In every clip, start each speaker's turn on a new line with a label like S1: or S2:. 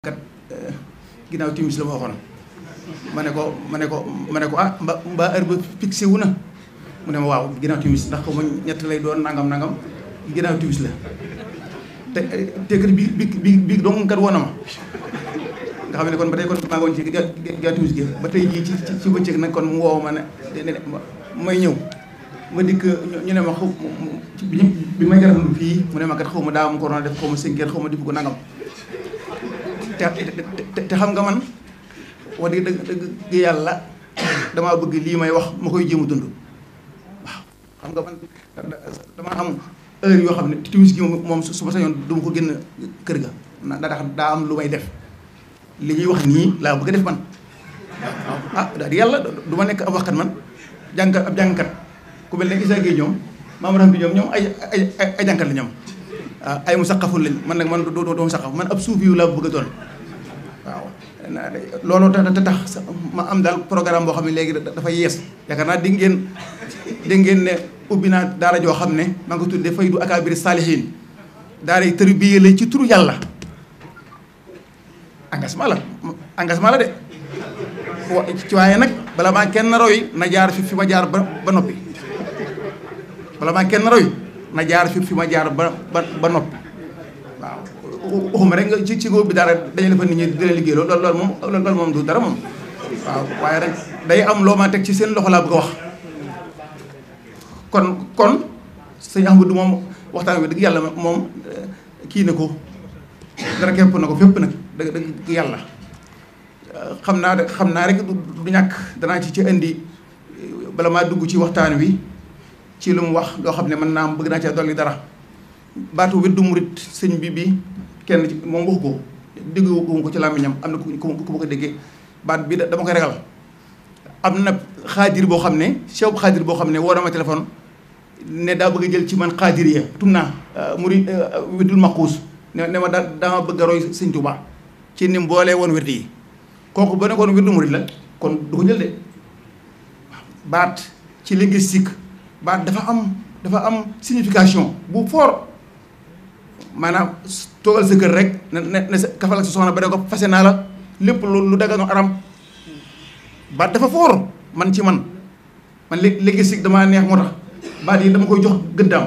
S1: kat ginnaaw timis la ma waxoon ma ne ko ah mbaa heure ba fixé wu na mu ne ma waaw ginnaaw timis ndax ko ma ñett lay doon nangam ginnaaw timis la te kat bi dong kat woon na ma nga xam ne kon ba tey kon maa ngi woon ci ginnaaw timis gi ba tey jii ci bëccëg nag kon mu woow ma ne may ñëw ma dikk ñu ne ma xaw bi may garafandu fii mu ne ma kat xaw ma daa am corona def xaw ma 5 heures xaw ma def ko nangam te xam nga man wax dëgg yàlla damaa bëgg lii may wax ma koy jéem a dund waaw xam nga man damaa am heure yoo xam ne timis gi moom su ma sañoon du ma ko génn kër ga ndax daa am lu may def li ñuy wax nii laa bëgg a def man waaw ah daal di yàlla du ma nekk ab waxkat man ab jàngkat ku mel ne Issa Gueye ñoom Mamadou bi ñoom ay jàngkat la ñoom waaw ay musaqafun lañ man nag man doo musaqaf man ab suufi yu laa bëgg a doon waaw loolu tax ma am daal programme boo xam ne léegi dafa yees yaakaar naa dégg ngeen ne ubbi naa daara joo xam ne maa ngi ko tuddee Faydu Akabiri Salihin daara yi tërbiye la ci turu yàlla engagement la de ci waaye nag bala maa kenn roy na jaar fi ma jaar ba noppi bala maa kenn roy na jaar fi ma jaar ba noppi waaw waxuma rek nga ci góob bi dara dañu defa nit ñi di leen liggéey loolu moom du dara moom waaw waaye rek day am loo ma teg ci seen loxo laa bëgg a wax kon sëñ Ahmadou moom waxtaan wi dëgg yàlla moom kii na ko dara képp na ko fépp nag dëgg yàlla xam naa rek du ñàkk danaa ci indi bala maa dugg ci waxtaan wi ci lu mu wax loo xam ne mën naa am bëgg naa ci dolli dara baatu weddu murit sëñ bi kenn ci moom waxu ko déggu ko ci làmmiñam am na ku ko déggee baat bi dama koy ragal am na xaadir boo xam ne cheikh xaadir boo xam ne woo na ma téléphone ne daa bëgg a jël ci man xaadir ya tum naa murit weddul maquus ne ma dama bëgg a roy sëñ Tuubaa ci ni mboolee woon wérdi yi kooku ba ne koon weddu murit la kon du ko jël de baat ci linguistique baat dafa am signification bu fort maanaam toogal sa kër rek ne sa kafal ak sa soxna ba ne ko fase naa la lépp lu dagano aram baat dafa fort man ci man linguistique damaa neex moo tax baat yi dama koy jox gëddaam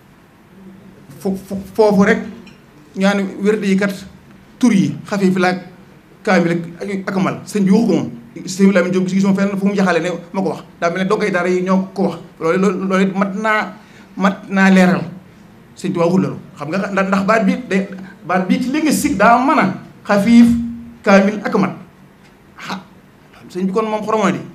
S1: foofu rek ñaani wérdi yi kat tur yi xafi fi laag kaamil ak mal sëñ bi waxu ko moom sëñ bi laa jóg gis moom fenn fu mu jaxale ne ma ko wax daa mel ne dongay daara yi ñoo ko wax loolu it mat naa leeral sëñ bi waxul loolu xam nga ndax baat bi ci linguistique daa mën a xafiif kaamil ak mat sëñ bi kon moom xoromoo di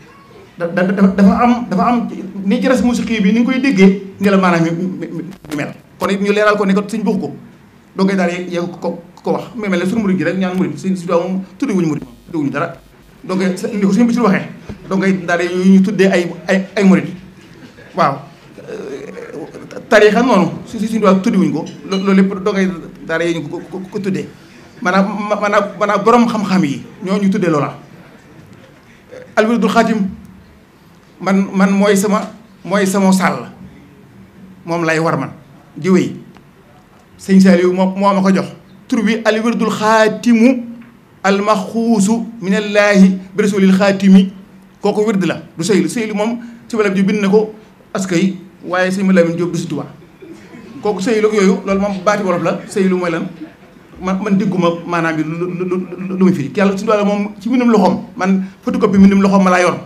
S1: dafa am ni ci res musique bi ni nga koy déggee nga la maanaam mi mel kon it ñu leeral ko ne ko sëñ bi waxu ko dongay daara yi ko wax mais mel ne suñu murid gi rek ñaan murid si moom tuddi wuñu murid tuddiwuñu dara donc ni ko suñu bi si waxee donc daara yu ñu tuddee ay murid waaw tariixa noonu suñu waa tuddiwuñu ko loolu lépp donc daara yi ñu ko tuddee maanaam borom xam-xam yi ñoo ñu tuddee loola alwirdul xaatim man mooy sama sàll moom lay war man di wéy sëñ Saliou moo ma ko jox tur bi alwirdul xaatimu almaxuusu minallaahi bi rasulil xaatimi kooku wird la du sëylu moom si malam ji bind na ko askay waaye sëñ Malamine Jóob du si Tuubaa kooku sëylu yooyu loolu moom baati wolof la sëylu mooy lan man digguma maanaam bi lu muy firi yàlla si doole moom ci mbindum loxoom man photocopie mbindum loxoom ma laa yor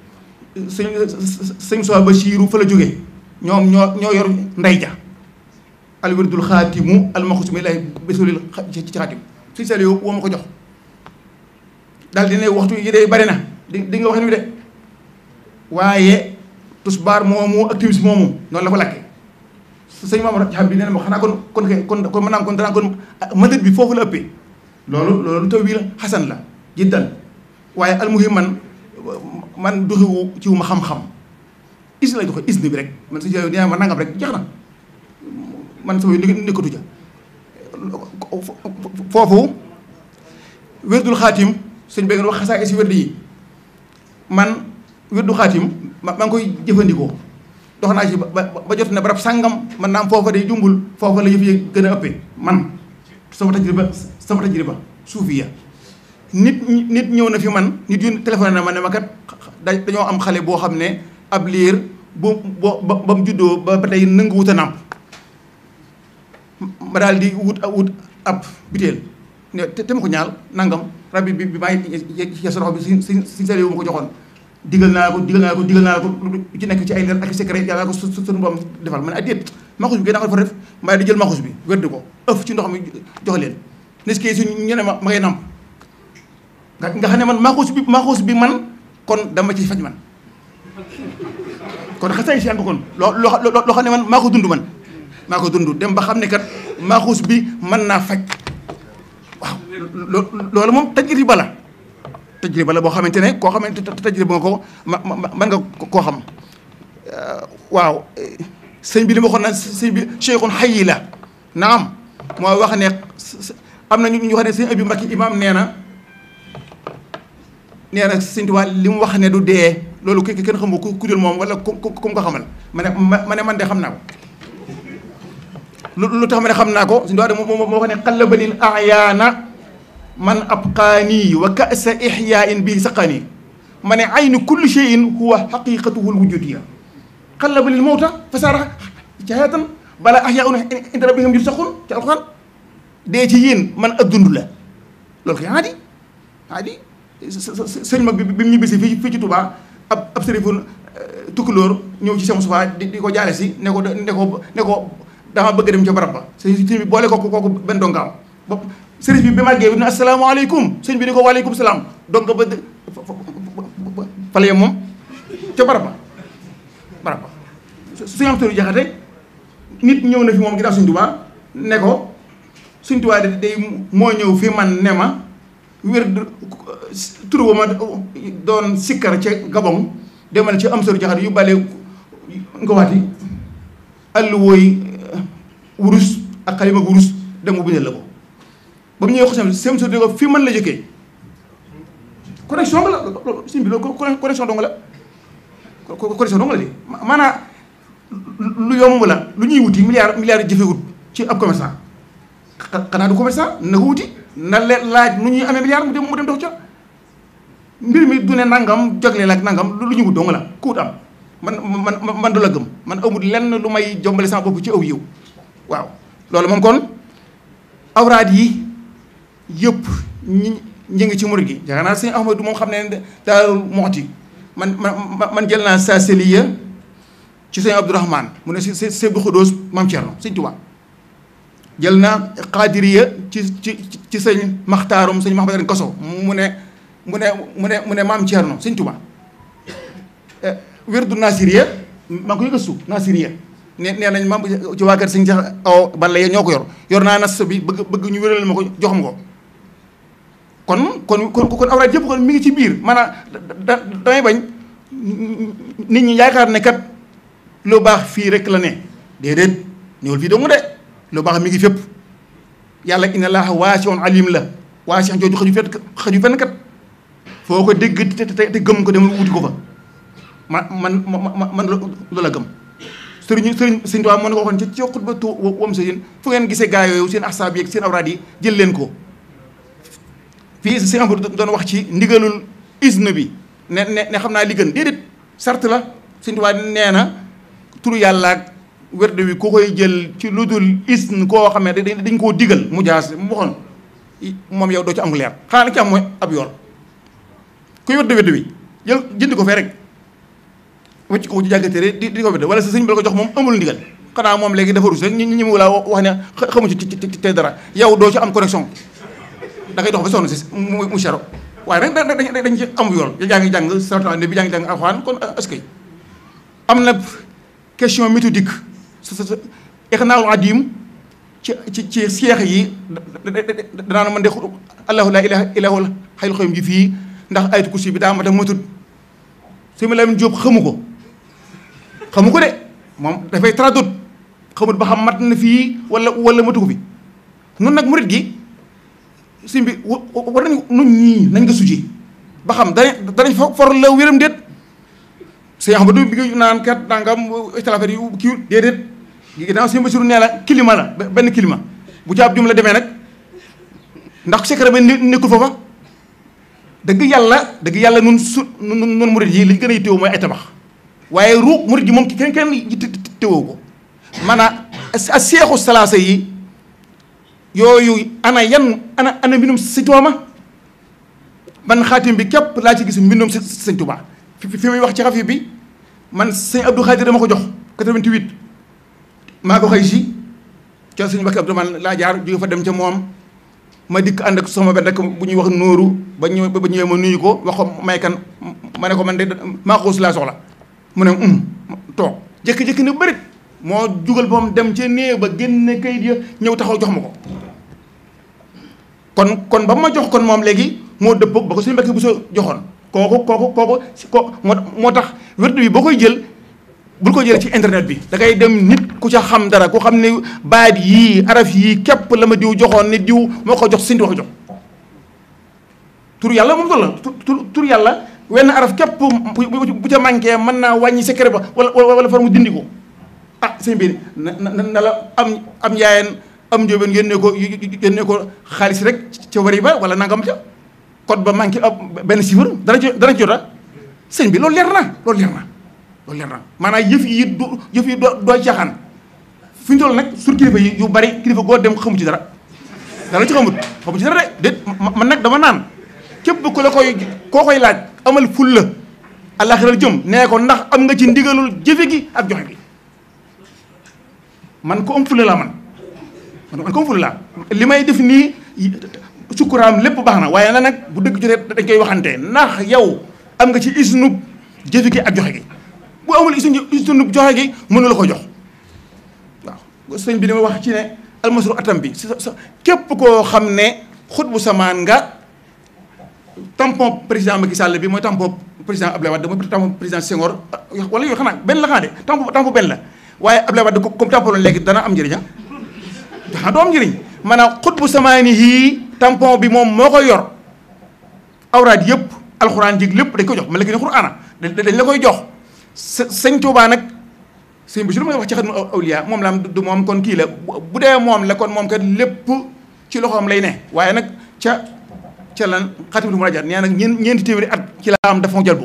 S1: sëñ Sowa Basiiru fa la jógee ñoom ñoo yor ndey ja alwirdul xaatimu almaxuusu minallaahi bi rasulil ci xaatim sëñ Saliou woo ma ko jox daal di ne waxtu yi day bari na di nga wax ni de waaye tusbaar moomu ak timis moomu noonu la ko lakke sëñ Mamadou xam bi nee na ma xanaa kon mën naa kon danaa kon mëdët bi foofu la ëppee loolu taw bii la xasan la jiddan waaye almuhim man doxiwu ci wu ma xam-xam is la joxe isni bi rek man si nee ma nangam rek jeex na man sama nekkatu ja foofu wérdul xaatim sëñ bi ngeen wax xasaa si wérdi yi man wérdu xaatim maa ngi koy jëfandikoo dox naa ci ba jot ne barab sàngam man naam foofa day jumbul foofa la yëf yi gën a ëppee man sama tajriba suufiya nit ñëw na fi man nit yu téléphone na ma ne ma kat dañoo am xale boo xam ne ab liir ba mu juddoo ba tey nangu wut a nàmp ma daal di wut ab biteel ne te ma ko ñaal nangam rab bi maay sa loxo bi si sale wu ma ko joxoon digal naa ko ci nekk ci ay leer ak secret yàlla ko suñu borom defal ma ne déet maxus bi gën a ko fa def mbaa di jël maxus bi wérdi ko ëf ci ndox mi jox leen nes ki suñ ñu ne ma ngay namp nga xam ne man maxus bi man kon dama ci faj man kon xasay si ko kon loo xam ne man maa ko dund man maa ko dund dem ba xam ne kat maxus bi mën naa faj waaw loolu moom tajriba la boo xamante ne koo xamante tajriba nga ko mën nga koo xam waaw sëñ bi li ma waxoon naan sëñ bi cheikhun xayi la naam moo wax ne am na ñu wax ne sëñ Abi Mbacke imam nee na sëñ Tuubaa li mu wax ne du dee loolu kenn xamu ku dul moom wala ku mu ko xamal ma ne man de xam naa ko lu tax ma ne xam naa ko sëñ Tuubaa de moo wax ne xallabanil ayaana man abqaani wa kasa ixyaain bi saqaani ma ne aynu kulli cheyin huwa xaqiqatuhu lwujudiya xallabanil mawta fasaara jahaatan bala axyaaun inda rabbihim yursaqun ci alxuraan dee ci yéen man ab dund la loolu koy aadi sëñ mag bi mu ñibbisi fii ci Touba ab sërifu tukkulóor ñëw ci sama sufa di ko jaale si ne ko dama bëgg dem ca barab ba sëñ bi boole kooku benn dongaam sëriñ bi bi màggee bi ne asalaamaaleykum sëñ bi ni ko waaleykum salaam donga ba fale yam moom ca barab ba suñu am tëru jaxate nit ñëw na fi moom ginnaaw Sëñ Tuubaa ne ko Sëñ Tuubaa day moo ñëw fi man ne ma wér turu ba ma doon sikkar ca Gabon demal ci am sëru jaxate yu bale nga waati àll wooy wurus ak xalima wurus dem mu bindal la ko ba mu ñëwee xosam sem sëru ko fi man la jëkkee connexion la sëñ bi loolu connexion dong la connexion dong la di maanaam lu yomb la lu ñuy wuti milliard jëfewut ci ab commerçant xanaa du commerçant na ko wuti na leen laaj nu ñuy amee milliard mu dem dox ca mbir mi du ne nangam jagleel ak nangam lu ñuy wut dong la ku wut am man du la gëm man amul lenn lu may jombale sama bopp ci aw yiw waaw loolu moom kon awraad yi yëpp ñi ngi ci murid gi yaakaar naa sëñ Ahmadu moom xam ne Daaru Muxti man jël naa sa seliya ci sëñ Abdourahmane mu ne si Sëñ Xudóos Maam Cerno sëñ Tuubaa jël naa xaadiriya ci sëñ Maxtaarum sëñ Maxtaar Koso mu ne Maam Cerno sëñ Tuubaa wirdu Nasiriya maa ngi koy gëstu Nasiriya nee nañ ma ci waa kër sëñ Seex Awa Balla ya ñoo ko yor naa nas bi bëgg ñu wéral ma ko jox ma ko kon awraad yëpp kon mi ngi ci biir maanaam damay bañ nit ñi yaakaar ne kat lu baax fii rek la ne déedéet ñëwul fii dong de lu baax mi ngi fépp yàlla inna laaha waasi'un alim la waasi' jooju xaju fenn kat foo ko dégg te gëm ko dem wuti ko fa man loola gëm sëriñ Tuubaa moo ne ko waxoon ci xutbatu wam sa yéen fu ngeen gisee gaa yooyu seen ahsaab yi seen awraad yi jël leen ko fii si am doon wax ci ndigalul isne bi ne xam naa li gën déedéet sart la Sëriñ Tuubaa nee na turu yàlla ak werde wi ku koy jël ci lu dul isne koo xam ne dañ koo digal mu jaas mu waxoon moom yow doo ci am leer xanaa la ci am mooy ab yoon kuy werde wi jënd ko fee rek wacc ko ci jàggatere di ko werde wala sa sëñ bi la ko jox moom amul ndigal xanaa moom léegi dafa rus rek ñi mu laa wax ne xamu ci te dara yow doo ci am connexion da ngay dox ba sonn si mu chero waaye nag dañ ci am yoon yaa ngi jàng sarta ne bi yaa ngi jàng alxuraan kon est-ce que am na question méthodique Ighnaa'ul Adiim ci seex yi danaa man de allahu laa ilaaha illaa huwal hayyul qayyuum ji fii ndax ayatu kursi bi daa mat a matut Sëñ Lamin Jóob xamu ko de moom dafay traduit xamut ba xam mat na fii wala matu ko fi nun nag murit gi sëñ bi war nañ nun ñii nañ nga suji ba xam danañ for la wéram déet sëñ Ahmadu bi nga naan kat nangam istilaafat yu kii déedéet ginnaaw sëñ Basiru nee la climat la benn climat bu ci ab jum la demee nag ndax secret ba nekkul foofa dëgg yàlla nun murid yi li ñu gën a yittewoo mooy ay tabax waaye ruux murid yi moom kenn yittewoo ko maanaam a seexu salaasa yi yooyu ana mbindum sëñ Tuubaa ma man xaatim bi képp laa ci gis mbindum sëñ Tuubaa fi muy wax ci xafi bi man sëñ Abdou Khadir dama ko jox 88 maa ko xëy si ca sëñ Mbàkke Abdourahmane laa jaar jóge fa dem ca moom ma dikk ànd ak sama benn rek bu ñuy wax nóoru ba ñëwee ma nuyu ko wax ko may kan ma ne ko man de maa xuus laa soxla mu ne toog jékki-jékki ne bërit moo jugal ba mu dem ca néew ba génne kayit ya ñëw taxaw jox ma ko kon ba ma jox kon moom léegi moo dëppoog ba ko suñu Mbàkke bu soo joxoon kooku moo tax wérdu bi boo koy jël bul ko jëlee ci internet bi da ngay dem nit ku ca xam dara ku xam ne baat yii araf yii képp la ma diw joxoon ne diw moo ko jox sinti wax jox tur yàlla moom la tur yàlla wenn araf képp bu ca manqué mën naa wàññi secret ba wala far mu dindi ko ah sëñ bi na la am njaayeen am njóobeen yónnee ko xaalis rek ca wari ba wala nangam ca code ba manqué benn chiffre dana ci jota sëñ bi loolu leer na maanaam yëf yi doo caaxaan fi ñu toll nag sur kilifa yi yu bari kilifa goo dem xamu ci dara ci xamut ci dara de déet man nag dama naan képp ku la koo koy laaj amal ful la àllaaxira jëm nee ko ndax am nga ci ndigalul jëfe gi ak joxe gi man ko am fulla laa man ko am fulla laa li may def nii sukkuraam lépp baax na waaye nag bu dëgg jotee dañ koy waxante ndax yow am nga ci isnub jëfe gi ak joxe gi bu amul isnub joxe gi mënu la ko jox waaw sëñ bi dama wax ci ne almasru atam bi sa képp koo xam ne xut bu samaan nga tampon président Macky Sall bi mooy tampon président Abdoulaye Wade mooy tampon président Senghor wala yoo xanaa benn la xanaa de tampon benn la waaye Abdoulaye Wade comme tampon léegi dana am njëriñ doo am njëriñ maanaam xut bu samaani yii tampon bi moom moo koy yor awraat yëpp alxuraan jig lépp dañ ko jox ma la ki ne xuraana dañ la koy jox sëñ Tuubaa nag sëñ bi si lu may wax ci Xatmul Awliyaa moom la am du moom kon kii la bu dee moom la kon moom kat lépp ci loxoom lay ne waaye nag ca lan Xaatimatul Munaajaat nee nag ñeenti téeméeri at ci la am dafa jël bu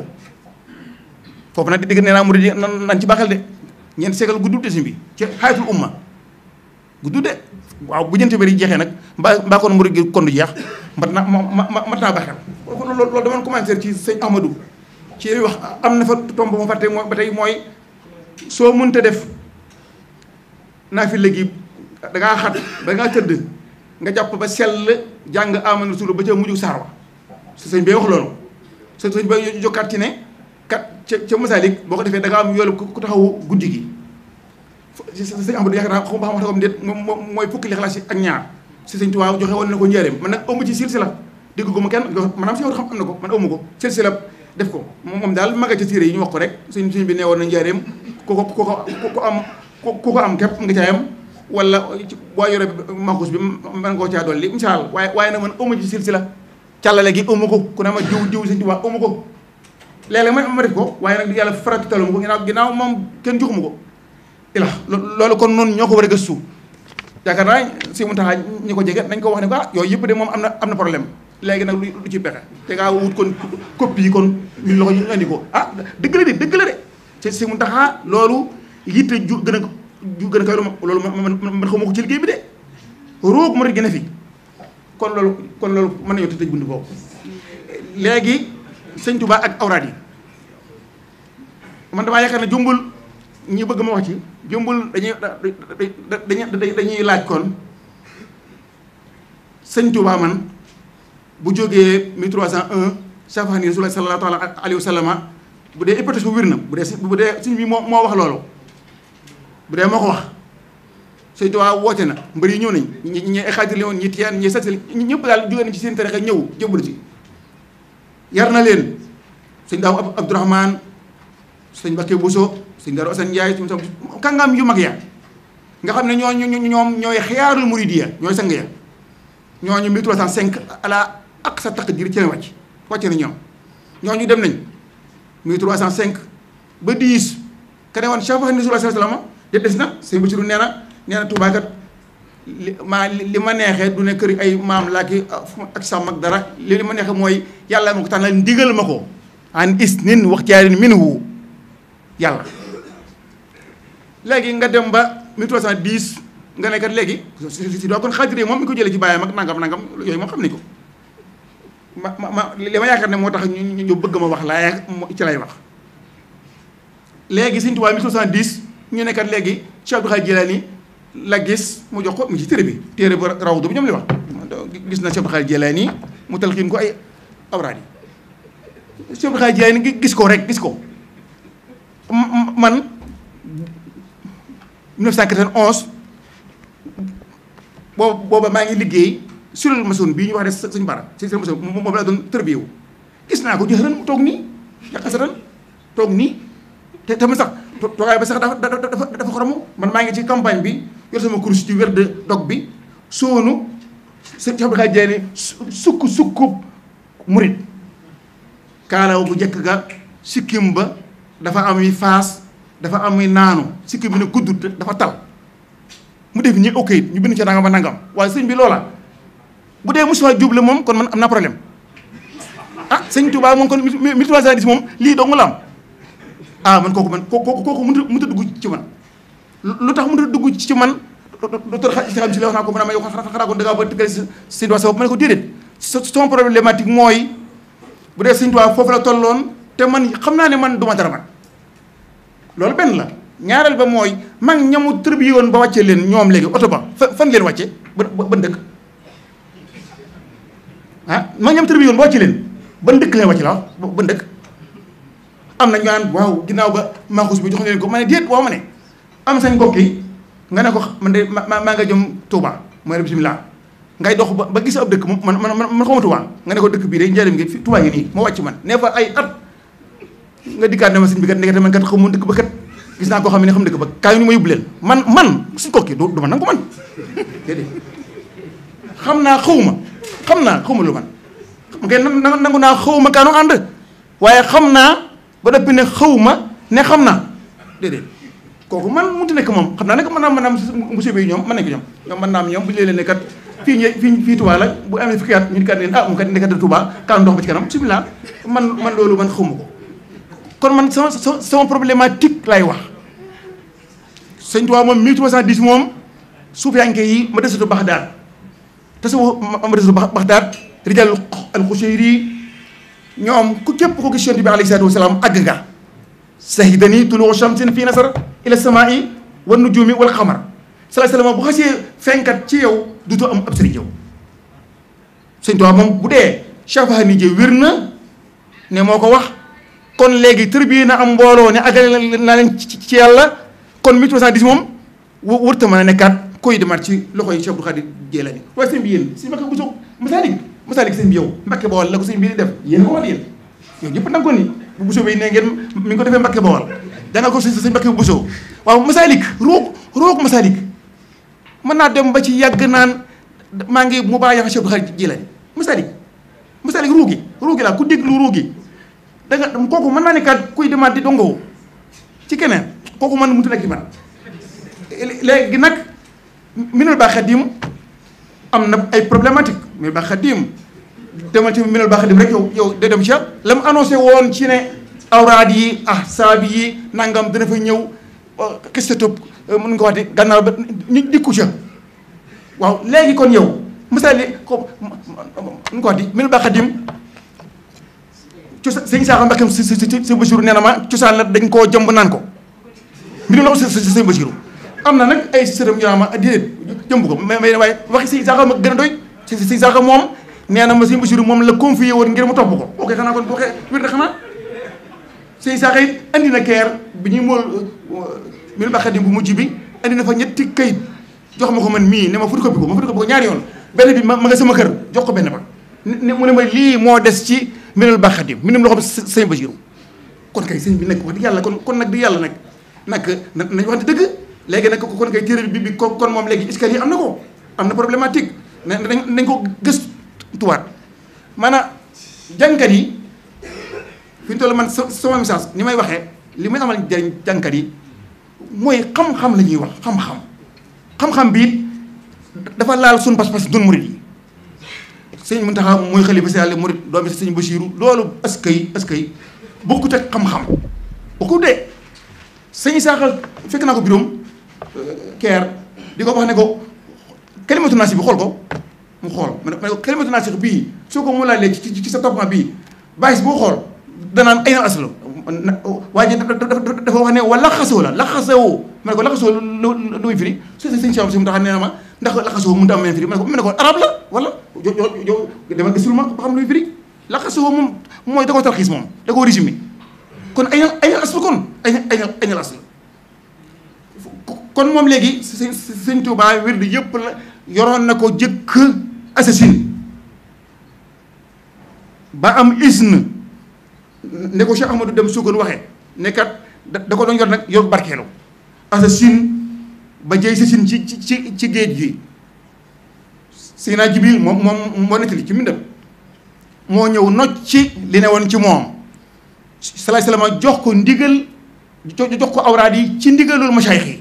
S1: foofu nag dégg nee naa murid nañ ci baaxel de ñeenti seegal guddul de sëñ bi ci xayatul umma guddul de waaw bu ñeenti téeméeri jeexee nag mbaa kon murid gi kon du jeex mat naa baaxel loolu dama commencé ci sëñ Ahmadou ci wax am na fa tomb ma fàtte mooy ba tey mooy soo mënta def naa fi léegi da ngaa xat da ngaa tëdd nga jàpp ba sell jàng amana rasul ba ca mujj saar wa sëñ bi wax loolu sëñ bi jokkaat ci ne kat ca Masaalik boo ko defee da nga am yoolu ku taxawu guddi gi sëñ Ahmadou yaakaar naa xam ba xam xam déet mooy fukki Lixlaas ak ñaar si sëñ Tuubaa joxe woon na ko njëriñ man nag ëmb ci silsila dégg ko ma kenn maanaam si xam am na ko man ëmb ko silsila def ko moom daal maga ca téere yi ñu wax ko rek suñ bi nee woon na njëriñ ku ko am képp nga caayam wala boo yore maxus bi mën ngoo caa dolli incha allah waaye nag man ëmb ci silsila càllale gi ëmb ko ku ne ma jiw sëñ Tuubaa ëmb ko léeg-léeg ma def ko waaye nag yàlla faratalu ko ginnaaw moom kenn joxuma ko ila loolu kon noonu ñoo ko war a gëstu yaakaar naa si mu taxaa ñi ko jege nañ ko wax ne ko yooyu yëpp de moom am na problème léegi nag lu ci pexe te ngaa wut kon copie yi kon ñu loxo ñu indi ko dëgg la de te si mu taxaa loolu yitte ju gën a koy loolu man xaw ma ko ci liggéey bi de roog mu rek gën a fi kon loolu mën nañoo tëj bunt boobu léegi sëñ Tuubaa ak awraat yi man damaa yaakaar ne jumbul ñi bëgg ma wax ci jumbul dañuy laaj kon sëñ Tuubaa man bu jógee 1301 safaani Rasulullah sallallahu alayhi wa sallam bu dee hypothèse bu wér na bu dee sëñ bi moo wax loolu bu dee moo ko wax sëñ Tuubaa woote na mbër yi ñëw nañ ñi ay xaatir li woon ñi tiyaan ñi sasal ñëpp daal jógee nañ ci seen tarixa ñëw jëbbalu ci yar na leen sëñ daaw Abdourahmane sëñ Bakke Bousso sëñ Daaru Asan Njaay kàngam yu mag ya nga xam ne ñoom ñooy xiyaarul muridiya ñooy sang ya ñooñu 1305 ala ak sa taqdir ci la wàcc na ñooñu dem nañ 1305 ba 10 ka ne woon Cheikh Rasulullah sallallahu alayhi wasallam des na sëñ Basiru nee na Tuubaa kat li ma neexee du ne kër ay maam laa ki ak sàmm ak dara li ma neexee mooy yàlla ma ko tànnal ndigal ma ko an isnin waxtiyaarin minhu yàlla. léegi nga dem ba 1310 nga nekkat léegi si doo kon xaajiree moom mi ko jëlee ci bàyyam ak nangam yooyu moom xam nañ ko li ma yaakaar ne moo tax ñu bëgg ma wax laa ci lay wax. léegi Sëñ Tuubaa 1310 ñu nekkat léegi Cheikh Abdou Khadre Jilani la gis mu jox ko mu ci téere bu rawdu bi ñoom li wax gis na Cheikh Abdou Khadre Jilani mu talxiin ko ay awraad yi Cheikh Abdou Khadre Jilani gis ko rek gis ko man 1991 booba maa ngi liggéey sur le maçon bii ñu wax de sëñ Bara sëñ maçon moom laa doon tërbiyewu gis naa ko jëxëran mu toog nii yàqasatan toog nii te tamit sax toogaay ba sax dafa xoromu man maa ngi ci campagne bi yor sama course ci wér de dog bi soonu sëñ Abdou Khadre Jilani sukkub murit kaalaw bu njëkk ga sikkim ba dafa am yi faas dafa am yi naanu sikkim bi ne gudd dafa tal mu def ñi ok ñu bind ci nangam ba nangam waaye sëñ bi loola bu dee Moustapha Diop la moom kon man am naa problème ah sëñ Touba moom kon 1310 moom lii dong la am ah man kooku mënut a dugg ci man lu tax mënut a dugg ci man docteur xam si la wax naa ko mën a may yow xanaa ko dangaa ba tëkkale si doit sa bopp ma ne ko déedéet son problématique mooy bu dee sëñ Touba foofu la tolloon te man xam naa ne man du ma dara man loolu benn la ñaareel ba mooy mag ñamu tërbiye woon ba wàccee leen ñoom léegi oto ba fan leen wàcce ba dëkk ah mag ñamu tërbiye woon ba wàccee leen ba dëkk leen wàcce la wax ba dëkk am na ñu naan waaw ginnaaw ba maaxus bi jox leen ko ma ne déet waaw ma ne am sañ mbokk yi nga ne ko man de maa nga jëm Touba mooy bismillah ngay dox ba gis ab dëkk man xawma Touba nga ne ko dëkk bii de njëriñ gi fi Touba yi nii moo wàcc man ne fa ay at nga dikkaat ne ma sëñ bi kat nekkate man kat xamu dëkk ba kat gis naa koo xam ne xam dëkk ba kaay ñu ma yóbbu leen man suñ kokki du ma nangu ko man déedéet xam naa xawma lu man ngay nangu naa xawma kaanu ànd waaye xam naa ba dëpp ne xawma ne xam naa déedéet kooku man munti nekk moom xam naa ne mën naa monsieur bi ñoom mën nañ ko ñoom mën naa am ñoom bu ñu leen ne kat fii Touba la bu amee fukki at ñu kat leen ah mu kat nekkate Touba kaanu ndox ba ci kanam bismillah man loolu man xawma ko kon man sama problématique lay wax sëñ Tuubaa moom 1310 moom suufiyanke yi ma desatu Baxdaad te ma desatu Baxdaad rijal al-Qushayri ñoom ku képp ko gis Yonent bi alayhi salaatu wa salaam àgg nga sahidani tuluu shamsin fii nasar ila samaa'i wan nujumi wal xamar salaay salaam bu xasee fenkat ci yow duutoo am ab sëriñ yow sëñ Tuubaa moom bu dee Chafahani jë wér na ne moo ko wax kon léegi tërbiye na am mbooloo ne àggale naa leen ci yàlla kon 1310 moom wërta mën a nekkaat koy demaat ci loxo yi Cheikh Abdou Khadre Jilani waaye sëñ bi yéen si Mbakke Buso Masalik sëñ bi yow Mbakke Bawol la ko sëñ bi di def yéen ko wax yéen yow ñëpp nanga ko ni bu Buso bi ne ngeen mi ngi ko defee Mbakke Bawol danga ko sëñ Mbakke Buso waaw Masalik roog Masalik mën naa dem ba ci yàgg naan maa ngi mu baa yaxa Cheikh Abdou Khadre Jilani Masalik ruugi laa ku déglu ruugi danga kooku mën naa ne kat kuy demaat di dongowu ci keneen kooku man mënut a nekk ci man léegi nag Minanul Baaxil am na ay problématique Minanul Baaxil demal ci Minanul Baaxil rek yow da dem ca la mu annoncé woon ci ne awraad yi ahsaab yi nangam dana fa ñëw xisatub mën nga ko waxte gannaaw ba ñu dikku ca waaw léegi kon yow misali ko mën ko waxte Minanul Baaxil sëñ Saaxa Mbakke si Basiru nee na ma cosaan la dañ koo jëmb naan ko mbirum la ko sëñ Basiru am na nag ay sërëm ñu ma déedéet jëmb ko mais waaye waxi sëñ Saaxa ma gën a doy sëñ Saaxa moom nee na ma sëñ Basiru moom la confié woon ngir mu topp ko ok xanaa kon bu waxee wér na xanaa sëñ Saaxa it andi na keer bi ñuy mool Minanul Baaxil bu mujj bi andi na fa ñetti kayit jox ma ko man mii ne ma photocopie ko ñaari yoon benn bi ma nga sama kër jox ko benn ba mu ne ma lii moo des ci Minanul Baaxil minum loo xam sëñ Basiru kon kay sëñ bi nekk wax di yàlla kon nag di yàlla nag nañ wax dëgg léegi nag kon kay téere bi kon moom léegi est-ce que yi am na ko am na problématique nañ ko gëstuwaat maanaam jàngkat yi fi ñu toll man sama message ni may waxee li may amal jàngkat yi mooy xam-xam la ñuy wax xam-xam bi dafa laal suñu pas-pas dun murid yi sëñ Muntaxa mooy xalifa si yàlla murid doomi sëñ Basiiru loolu askay bokkut ak xam-xam bokkut de sëñ Saaxa fekk naa ko biroom keer di ko wax ne ko kalimatu naasix bi xool ko mu xool ma ne ko kalimatu naasix bii soo ko mu laalee ci sa toppam bii bàyyi boo xool danaan ay na aslo waaye dafa wax ne wa laxasoo la laxasoo ma ne ko laxasoo lu muy firi sëñ Cheikh si mu tax nee na ma ndax laxasoo mënut a am firi ma ne ko arab la wala yow dama gisul ma ba xam luy firi laxasoo moom mooy da koo tarxiis moom da koo résumé kon ay na aslo kon ay na aslo kon moom léegi sëñ Tuubaa wird yëpp la yoroon na ko jëkk assasine ba am isne ne ko Cheikh Ahmadou dem Sokone waxee ne kat da ko doon yor nag yor barkeelu assasine ba jëy sasine ci géej gi Seydina Jibril moom moo nettali ci mbindam moo ñëw nocc ci li ne woon ci moom salaay salaam jox ko ndigal jox ko awraad yi ci ndigalul masaayix yi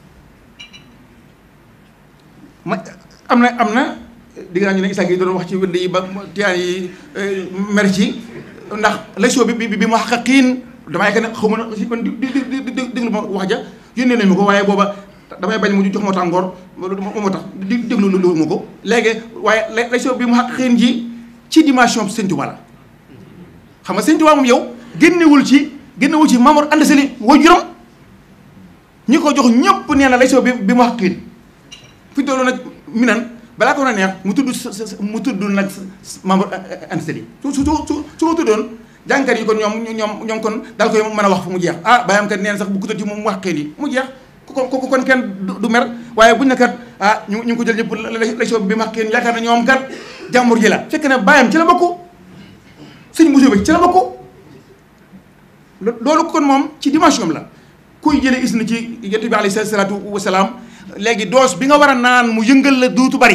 S1: am na digg naa ñu ne Issa Gueye doon wax ci wënd yi ba tiyaan yi mer ci ndax leçon bi mu xaqiin damay yaakaar ne xaw ma ne si man déglu ma wax ja yónnee nañu ma ko waaye booba damay bañ mu jox ma tàngoor moo tax déglu lu ma ko léegi waaye leçon bi mu xaqiin ji ci dimension Sëñ Tuubaa la xam nga Sëñ Tuubaa moom yow génnewul ci Mamour Anta Sali waajuram ñi ko jox ñëpp nee na leçon bi mu xaqiin fi toll nag mi nan balaa ko na neex mu tudd nag Mamour Anta Sali su ko tuddoon jànkat yi kon ñoom kon daal koy mën a wax fu mu jeex ah bàyyam kat neen sax bu ko tudd ci mu wax xëy yi mu jeex kon kenn du mer waaye buñ ne kat ah ñu ngi ko jël ñëpp leçon bi ma xëy yaakaar na ñoom kat jàmbur ji la fekk na bàyyam ci la bokk sëñ Moussa bi ci la bokk loolu kon moom ci dimension la kuy jëlee is na ci yonent bi alayhi salaatu wasalaam léegi doos bi nga war a naan mu yëngal la duutu bari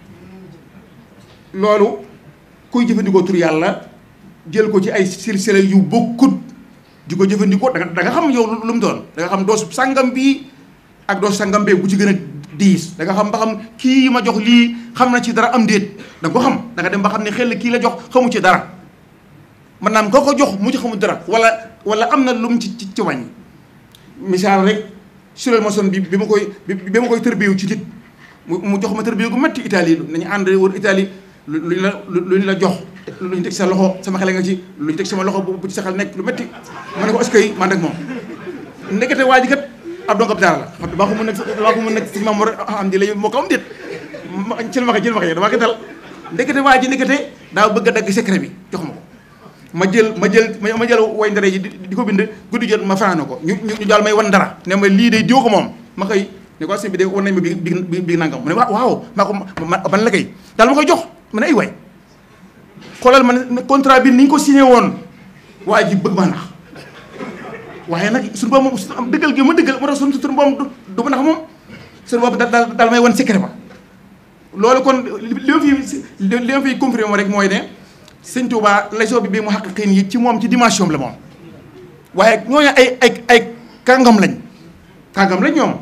S1: loolu kuy jëfandikoo tur yàlla jël ko ci ay silsila yu bokkut di ko jëfandikoo da nga xam yow lu mu doon da nga xam doos sàngam bii ak doos sàngam bee bu ci gën a diis da nga xam ba xam kii ma jox lii xam na ci dara am déet da nga ko xam da nga dem ba xam ne xel kii la jox xamu ci dara man naam nga ko jox mu ci xamu dara wala am na lu mu ci wàññi misaal rek Cyril Mason bi ma koy tërbiyewu ci nit mu jox ma tërbiyewu gu metti Italie nañu ànd wër Italie lu ñu la jox lu ñu teg sa loxo sama xale nga ci lu ñu teg sama loxo bu ci sa xel nekk lu metti ma ne ko est-ce que man rek moom ndekete waa ji kat ab dongab daara la xam baa ko mën nag si Mamour am di la moo ko am déet ci la ma waxee damaa ko dal ndekete waa ji ndekete daa bëgg a dagg secret bi jox ma ko ma jël way ndare yi di ko bind guddi jot ma fanaano ko ñu daal may wan dara ne ma lii day diw ko moom ma koy ne ko sëñ bi de wan nañ ma bi nangam mu ne waaw maa ko ban la kay daal ma koy jox ma ne ay waay xoolal man contrat bi ni ñu ko signé woon waa ji bëgg ma nax waaye nag suñu boobu moom am dëggal gi ma dëggal moo tax suñu boobu du ma nax moom suñu boobu daal may wan secret ba loolu kon li ma fiy confirmé moom rek mooy ne Sëñ Tuubaa leçon bi mu xaq xiin yi ci moom ci dimension la moom waaye ñooñu ay kàngam lañ ñoom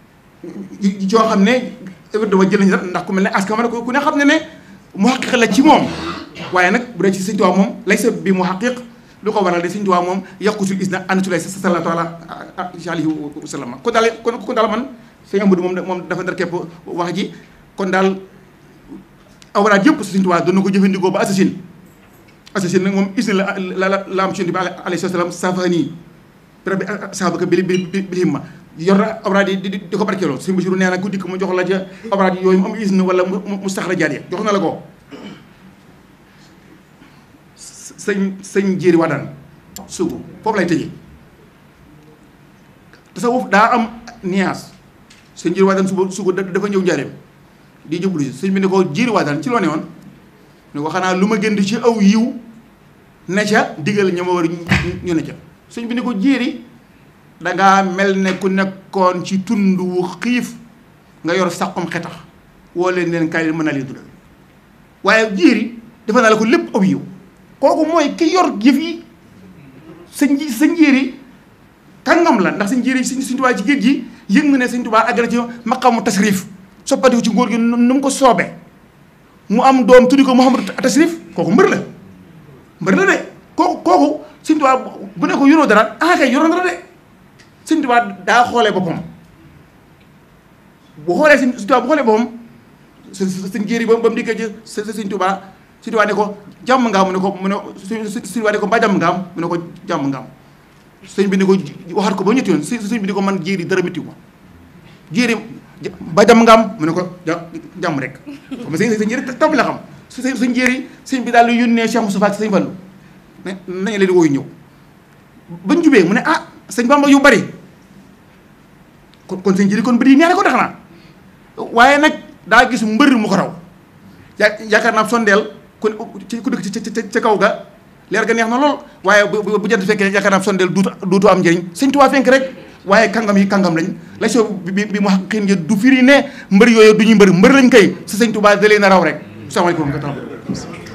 S1: yoo xam ne dama jël nañ ndax ku mel ne askan ma ku ne xam ne mu xaqiq la ci moom waaye nag bu dee ci Sëñ Tuubaa moom leçon bi mu xaqiq lu ko waral de Sëñ Tuubaa moom yàqutul is na anatulay sallallahu alayhi wa sallam kon daal man sëñ Amadou moom dafa ndar képp wax ji kon daal awraat yëpp Sëñ Tuubaa doon na ko jëfandikoo ba assasine nag moom is na la am ci bi alayhi salaam safani rabbi saabaka bil himma yor na awraat yi di ko barkeeloo sëñ Basiru nee na ku dikk mu jox la ca awraat yi yooyu mu am is na wala mu saxrajaat ya jox na la ko sëñ jéeri waadaan sugu foofu lay tëjee tasawuf daa am nuance sëñ jéeri waadaan sugu dafa ñëw njaareem di jublu si sëñ bi ne ko jéeri waadaan ci loo ne woon ne ko xanaa lu ma gënd ci aw yiw ne ca digal ña ma war ñu ne ca sëñ bi ne ko jéeri dangaa mel ne ku nekkoon ci tund wu xiif nga yor sàqum xetax woo leen kaay mën naa leen dundal waaye jéeri defe naa la ko lépp aw yiw kooku mooy ki yor yëf yi sëñ jéeri kàngam la ndax sëñ jéeri sëñ Tuubaa ci géej gi yëg na ne sëñ Tuubaa àgg na ci maqamu tasrif soppatiku ci ngóor gi nu mu ko soobee mu am doom tuddi ko Mouhamadou Tasrif kooku mbër la de kooku Sëñ Tuubaa bu ne ko yoroo dara kay yoroo dara de Sëñ Tuubaa daa xoolee boppam bu xoolee Sëñ Tuubaa bu xoolee boppam sëñ jéeri ba mu dikkee ci Sëñ Tuubaa ne ko jàmm nga am mu ne Sëñ Tuubaa ne ko mbaa jàmm nga am mu ne ko jàmm nga am sëñ bi ne ko waxaat ko ba ñetti yoon sëñ bi ne ko man jéeri dara métti ko jéeri ba jàmm nga am mu ne ko jàmm rek xam nga sëñ jéeri topp la xam sëñ jéeri sëñ bi daal di yónnee Cheikh Moustapha ak sëñ Fallu nañu leen wooyu ñëw bañ jubee mu ne sëñ Bamba yu bari kon sëñ jéeri kon bëri neex na ko tax naa waaye nag daa gis mbër mu ko raw yaakaar naa sondeel ku dëkk ca kaw ga leer ga neex na lool waaye bu jant fekkee yaakaar naa sondeel duutu am njëriñ Sëñ Tuubaa fenk rek waaye kàngam yi kàngam lañ la soo bi mu xaqin nga du firi ne mbër yooyu du ñuy mbër lañ kay si Sëñ Tuubaa da leen a raw rek salaamaaleykum